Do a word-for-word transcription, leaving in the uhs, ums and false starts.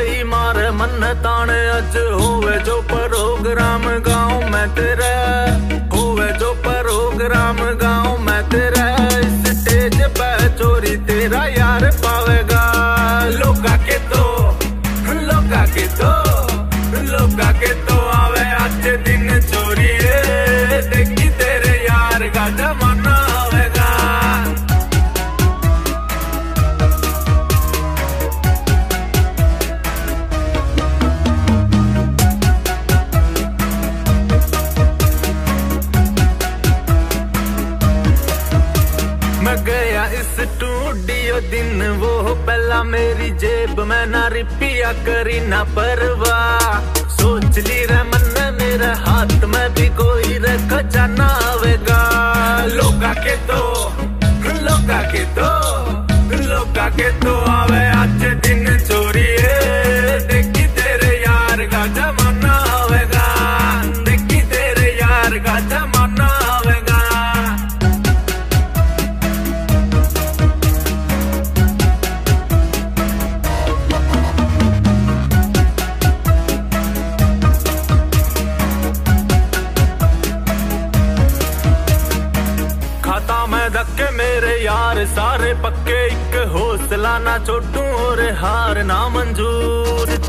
गई मारे मन ताने अज होवे जो प्रोग्राम गाँव में तेरे, होवे जो प्रोग्राम गाँव में तेरे, इस स्टेज पे चोरी तेरा यार पावेगा। लोका के तो लोका के तो लोका के तो आवे आज दिन चोरी है, देखी तेरे यार का जमाना आवेगा। मैं गया इस स्टूडियो दिन वो पहला मेरी जेब में ना रिपिया करी ना परवाह, सोच ली रे मन में मेरे हाथ में भी कोई रे खजाना आवेगा। लोका के तो लोका के तो लोका के तो आवे आज दिन चोरी है, देखी तेरे यार का जमाना आवेगा, देखी तेरे यार का जमाना आवेगा। खाता मैं धक्के मेरे यार सारे पक्के, एक हौसला ना छोटू और हार ना मंजूर।